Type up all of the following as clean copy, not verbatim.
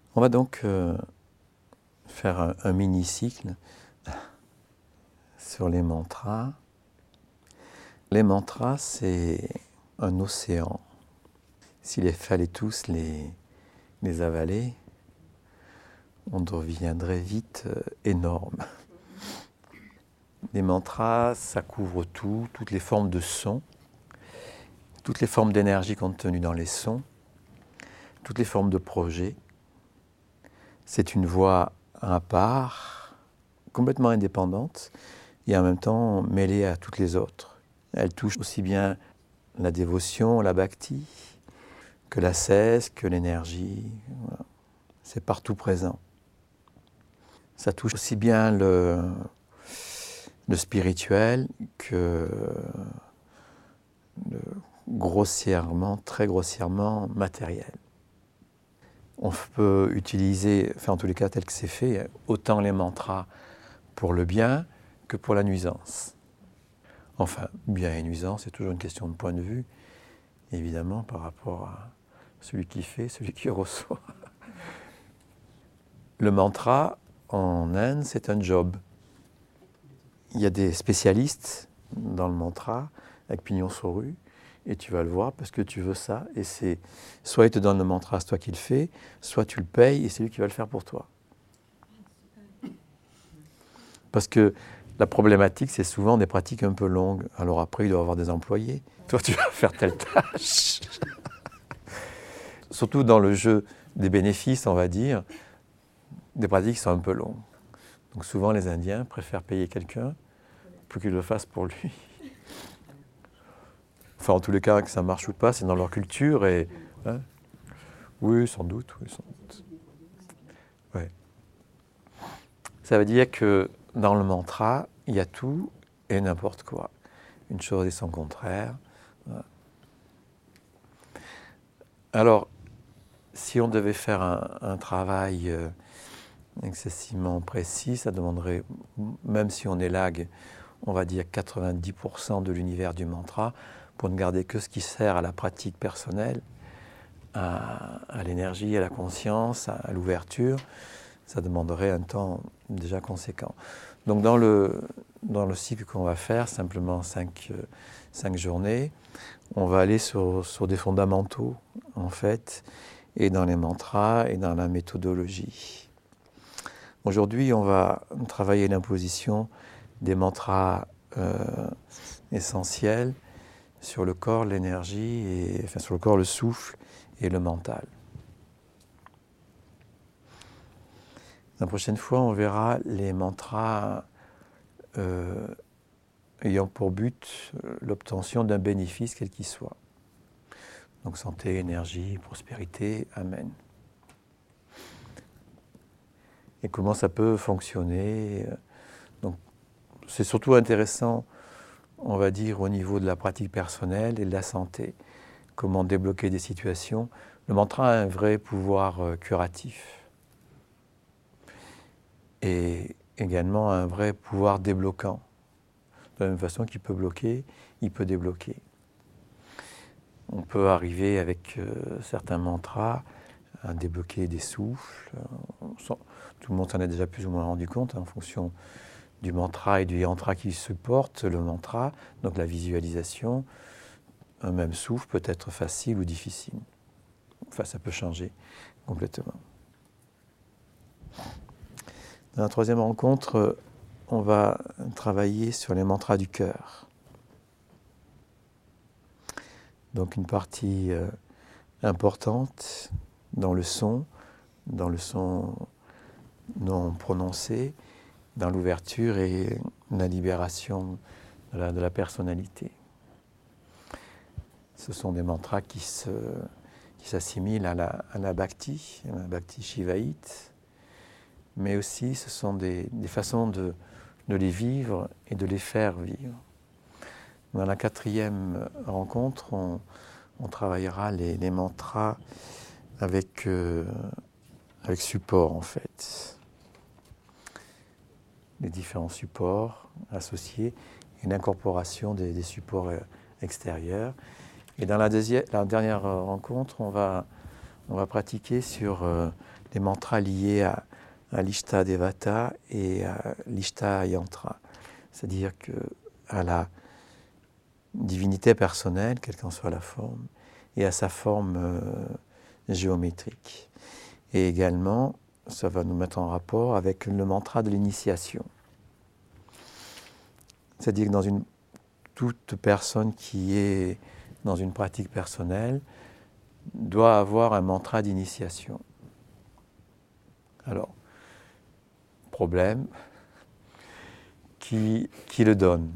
On va donc faire un mini-cycle sur les mantras. Les mantras, c'est un océan. S'il fallait tous les avaler, on deviendrait vite énorme. Les mantras, ça couvre tout, toutes les formes de sons, toutes les formes d'énergie contenues dans les sons, toutes les formes de projets. C'est une voix à part, complètement indépendante et en même temps mêlée à toutes les autres. Elle touche aussi bien la dévotion, la bhakti, que l'ascèse, que l'énergie. Voilà. C'est partout présent. Ça touche aussi bien le spirituel que le grossièrement, très grossièrement matériel. On peut utiliser, enfin en tous les cas tel que c'est fait, autant les mantras pour le bien que pour la nuisance. Enfin, bien et nuisance, c'est toujours une question de point de vue, évidemment, par rapport à celui qui fait, celui qui reçoit. Le mantra, en Inde, c'est un job. Il y a des spécialistes dans le mantra, avec pignon sur rue, et tu vas le voir parce que tu veux ça. Et c'est soit il te donne le mantra, c'est toi qui le fais, soit tu le payes et c'est lui qui va le faire pour toi. Parce que la problématique, c'est souvent des pratiques un peu longues. Alors après, il doit avoir des employés. Toi, tu vas faire telle tâche. Surtout dans le jeu des bénéfices, on va dire, des pratiques qui sont un peu longues. Donc souvent, les Indiens préfèrent payer quelqu'un pour qu'il le fasse pour lui. Enfin, en tous les cas, que ça marche ou pas, c'est dans leur culture. Et, hein, oui, sans doute, oui, sans doute. Ouais. Ça veut dire que dans le mantra, il y a tout et n'importe quoi. Une chose et son contraire. Voilà. Alors, si on devait faire un travail excessivement précis, ça demanderait, même si on élague, on va dire 90% de l'univers du mantra, pour ne garder que ce qui sert à la pratique personnelle, à l'énergie, à la conscience, à l'ouverture, ça demanderait un temps déjà conséquent. Donc dans le cycle qu'on va faire, simplement 5 journées, on va aller sur des fondamentaux, en fait, et dans les mantras et dans la méthodologie. Aujourd'hui, on va travailler l'imposition des mantras essentiels sur le corps, l'énergie, et, enfin sur le corps, le souffle et le mental. La prochaine fois, on verra les mantras ayant pour but l'obtention d'un bénéfice quel qu'il soit. Donc santé, énergie, prospérité, amen. Et comment ça peut fonctionner. Donc c'est surtout intéressant, on va dire, au niveau de la pratique personnelle et de la santé. Comment débloquer des situations. Le mantra a un vrai pouvoir curatif. Et également un vrai pouvoir débloquant. De la même façon qu'il peut bloquer, il peut débloquer. On peut arriver avec certains mantras à débloquer des souffles. Tout le monde s'en est déjà plus ou moins rendu compte en fonction du mantra et du yantra qui supporte le mantra, donc la visualisation. Un même souffle peut être facile ou difficile. Enfin, ça peut changer complètement. Dans la troisième rencontre, on va travailler sur les mantras du cœur. Donc une partie importante dans le son non prononcé, dans l'ouverture et la libération de la personnalité. Ce sont des mantras qui s'assimilent à la bhakti shivaïte, mais aussi ce sont des façons de les vivre et de les faire vivre. Dans la quatrième rencontre, on travaillera les mantras avec support en fait. Les différents supports associés et l'incorporation des supports extérieurs. Et dans la dernière rencontre, on va on va pratiquer sur les mantras liés à l'Ishta Devata et à l'Ishta Yantra. C'est-à-dire à la divinité personnelle, quelle qu'en soit la forme, et à sa forme géométrique. Et également, ça va nous mettre en rapport avec le mantra de l'initiation. C'est-à-dire que toute personne qui est dans une pratique personnelle doit avoir un mantra d'initiation. Alors, problème, qui le donne?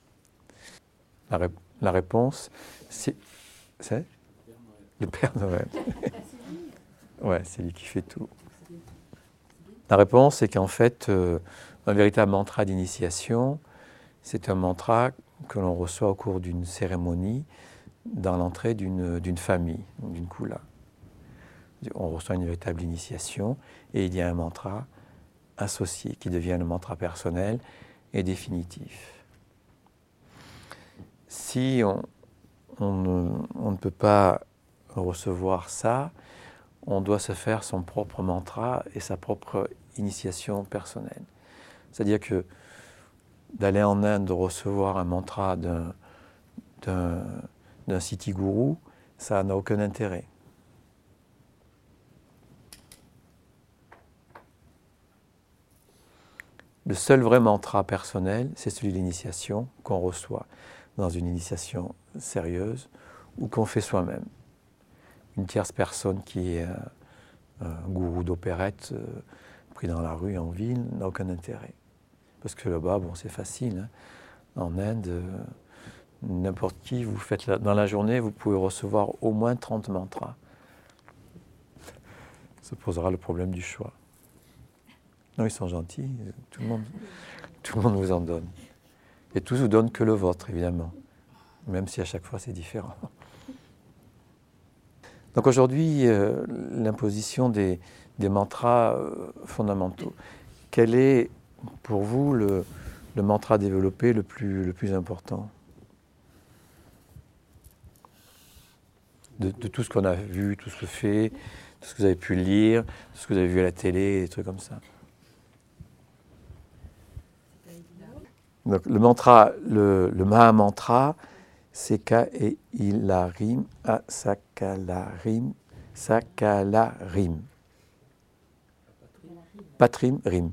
La réponse, c'est le Père Noël. Ouais, c'est lui qui fait tout. La réponse, c'est qu'en fait, un véritable mantra d'initiation, c'est un mantra que l'on reçoit au cours d'une cérémonie dans l'entrée d'une famille, d'une kula. On reçoit une véritable initiation et il y a un mantra associé qui devient le mantra personnel et définitif. Si on ne peut pas recevoir ça, on doit se faire son propre mantra et sa propre initiation personnelle. C'est-à-dire que d'aller en Inde recevoir un mantra d'un Siddhi Guru, ça n'a aucun intérêt. Le seul vrai mantra personnel, c'est celui de l'initiation qu'on reçoit dans une initiation sérieuse ou qu'on fait soi-même. Une tierce personne qui est un gourou d'opérette pris dans la rue en ville n'a aucun intérêt. Parce que là-bas, bon, c'est facile. Hein. En Inde, n'importe qui, vous faites dans la journée, vous pouvez recevoir au moins 30 mantras. Ça posera le problème du choix. Non, ils sont gentils, tout le monde vous en donne. Et tous vous donnent que le vôtre, évidemment. Même si à chaque fois c'est différent. Donc aujourd'hui, l'imposition des mantras fondamentaux. Quel est pour vous le mantra développé le plus important de tout ce qu'on a vu, tout ce que fait, tout ce que vous avez pu lire, tout ce que vous avez vu à la télé, des trucs comme ça. Donc le mantra, le Maha-mantra, c'est Ka-e-ila-rim a-sakala-rim sakala-rim. Patrim, rim.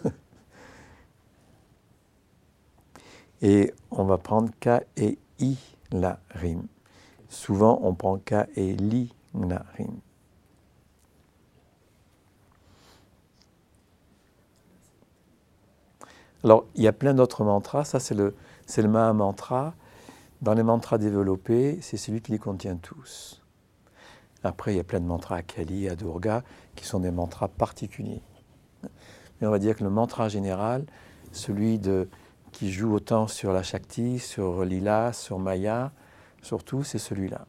Et on va prendre Ka-e-i-la-rim. Souvent, on prend Ka-e-li-la-rim. Alors, il y a plein d'autres mantras. Ça, c'est le Maha-mantra. Dans les mantras développés, c'est celui qui les contient tous. Après, il y a plein de mantras à Kali, à Durga, qui sont des mantras particuliers. Mais on va dire que le mantra général, celui qui joue autant sur la Shakti, sur Lila, sur Maya, surtout, c'est celui-là.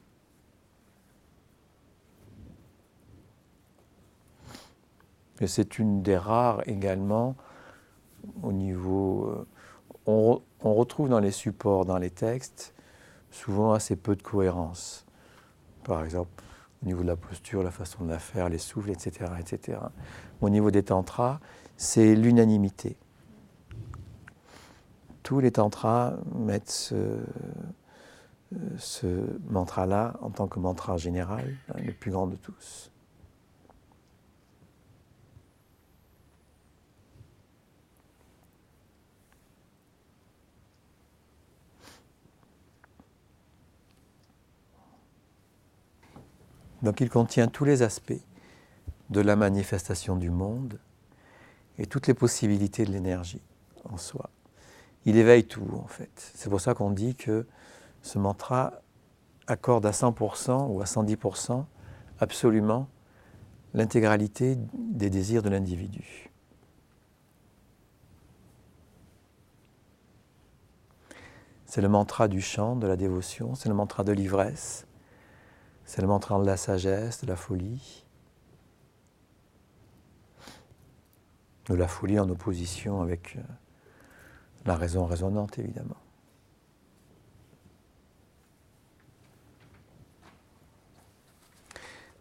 Et c'est une des rares également au niveau... on retrouve dans les supports, dans les textes, souvent assez peu de cohérence. Par exemple, au niveau de la posture, la façon de la faire, les souffles, etc., etc. Au niveau des tantras, c'est l'unanimité. Tous les tantras mettent ce mantra-là en tant que mantra général, le plus grand de tous. Donc il contient tous les aspects de la manifestation du monde et toutes les possibilités de l'énergie en soi. Il éveille tout, en fait. C'est pour ça qu'on dit que ce mantra accorde à 100% ou à 110% absolument l'intégralité des désirs de l'individu. C'est le mantra du chant, de la dévotion, c'est le mantra de l'ivresse, c'est le mantra de la sagesse, de la folie. De la folie en opposition avec la raison raisonnante, évidemment.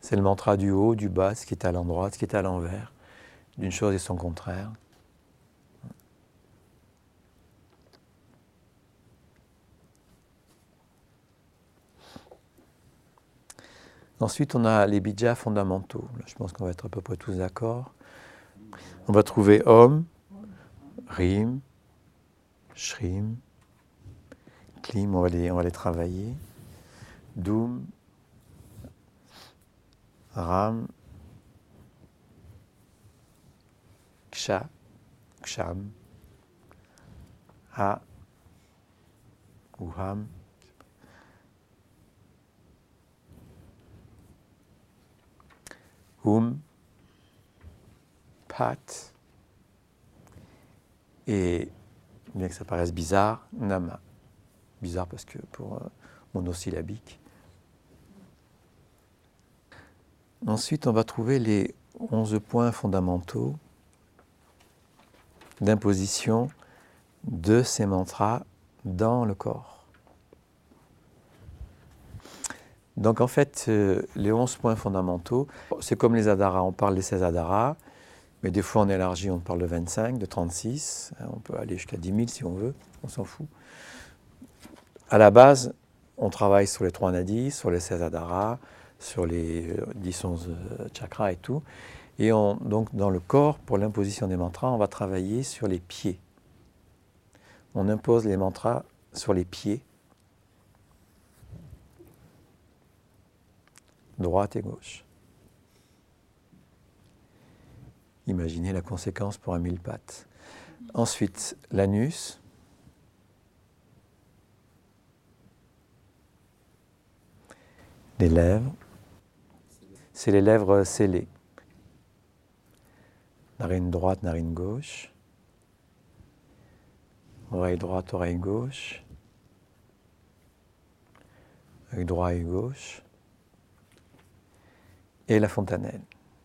C'est le mantra du haut, du bas, ce qui est à l'endroit, ce qui est à l'envers, d'une chose et son contraire. Ensuite, on a les bijas fondamentaux. Là, je pense qu'on va être à peu près tous d'accord. On va trouver Om, Rim, Shrim, Klim, on va les travailler. Doum, Ram, Ksha, Ksham, Ha, ou Ham. Pat, et bien que ça paraisse bizarre, Nama. Bizarre parce que pour monosyllabique. Ensuite, on va trouver les 11 points fondamentaux d'imposition de ces mantras dans le corps. Donc en fait, les 11 points fondamentaux, c'est comme les adharas, on parle des 16 adharas, mais des fois on élargit, on parle de 25, de 36, on peut aller jusqu'à 10 000 si on veut, on s'en fout. À la base, on travaille sur les 3 nadis, sur les 16 adharas, sur les 10-11 chakras et tout. Et donc dans le corps, pour l'imposition des mantras, on va travailler sur les pieds. On impose les mantras sur les pieds, droite et gauche. Imaginez la conséquence pour un mille-pattes. Ensuite, l'anus. Les lèvres. C'est les lèvres scellées. Narine droite, narine gauche. Oreille droite, oreille gauche. Œil droit, œil gauche. Et la fontanelle.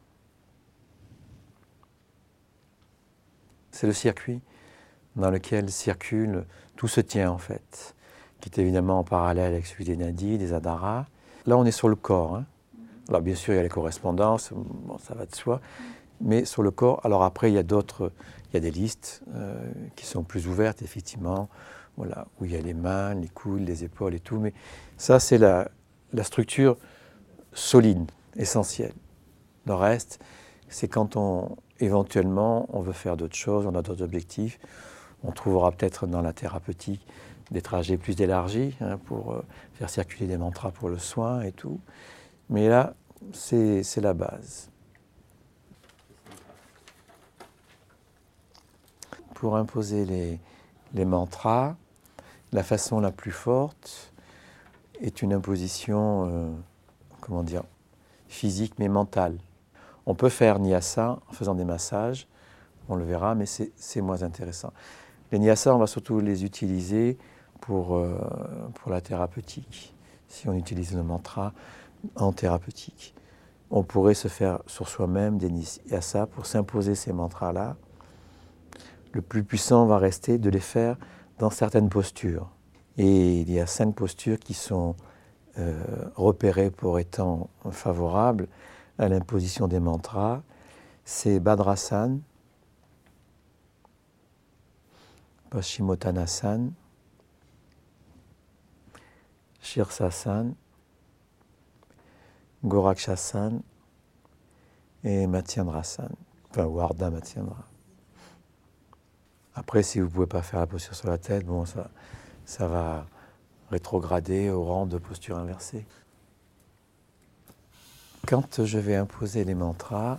C'est le circuit dans lequel circule, tout se tient en fait, qui est évidemment en parallèle avec celui des nadis, des adharas. Là on est sur le corps. Hein. Alors bien sûr il y a les correspondances, bon, ça va de soi, mais sur le corps, alors après il y a des listes qui sont plus ouvertes effectivement, voilà, où il y a les mains, les coudes, les épaules et tout, mais ça c'est la structure solide, essentielle. Le reste, c'est quand éventuellement on veut faire d'autres choses, on a d'autres objectifs, on trouvera peut-être dans la thérapeutique des trajets plus élargis pour faire circuler des mantras pour le soin et tout. Mais là, c'est la base. Pour imposer les mantras, la façon la plus forte est une imposition, physique mais mentale. On peut faire nyasa en faisant des massages, on le verra, mais c'est moins intéressant. Les nyasa, on va surtout les utiliser pour la thérapeutique, si on utilise le mantra en thérapeutique. On pourrait se faire sur soi-même des nyasa pour s'imposer ces mantras-là. Le plus puissant va rester de les faire dans certaines postures. Et il y a 5 postures qui sont repérées pour étant favorables à l'imposition des mantras. C'est Bhadrasana, Paschimottanasana, Shirsasana, Gorakshasana et Matsyendrasana, ou Ardha Matsyendra. Après, si vous ne pouvez pas faire la posture sur la tête, bon, ça va rétrograder au rang de posture inversée. Quand je vais imposer les mantras,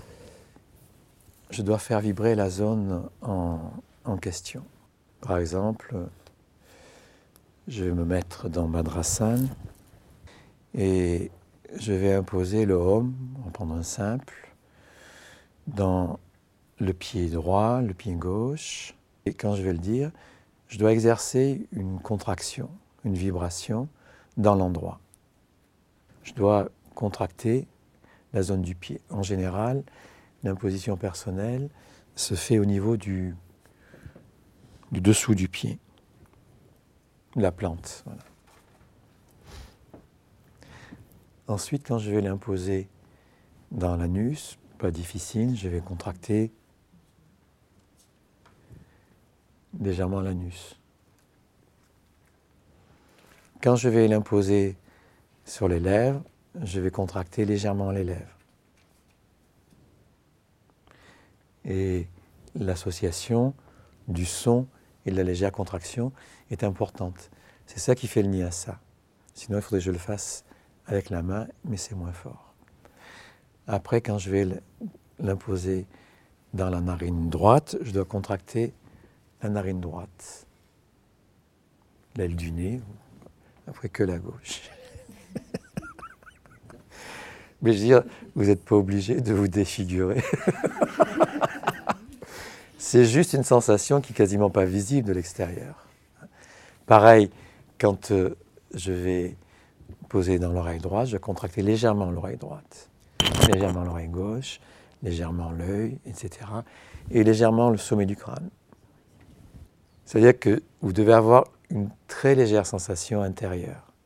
je dois faire vibrer la zone en question. Par exemple, je vais me mettre dans Bhadrasana et je vais imposer le Om, en prendre un simple, dans le pied droit, le pied gauche. Et quand je vais le dire, je dois exercer une contraction, une vibration dans l'endroit. Je dois contracter la zone du pied. En général, l'imposition personnelle se fait au niveau du dessous du pied, la plante. Voilà. Ensuite, quand je vais l'imposer dans l'anus, pas difficile, je vais contracter légèrement l'anus. Quand je vais l'imposer sur les lèvres, je vais contracter légèrement les lèvres. Et l'association du son et de la légère contraction est importante. C'est ça qui fait le nyasa. Sinon, il faudrait que je le fasse avec la main, mais c'est moins fort. Après, quand je vais l'imposer dans la narine droite, je dois contracter la narine droite. L'aile du nez, après que la gauche. Mais je veux dire, vous n'êtes pas obligé de vous défigurer. C'est juste une sensation qui n'est quasiment pas visible de l'extérieur. Pareil, quand je vais poser dans l'oreille droite, je vais contracter légèrement l'oreille droite, légèrement l'oreille gauche, légèrement l'œil, etc. Et légèrement le sommet du crâne. C'est-à-dire que vous devez avoir une très légère sensation intérieure.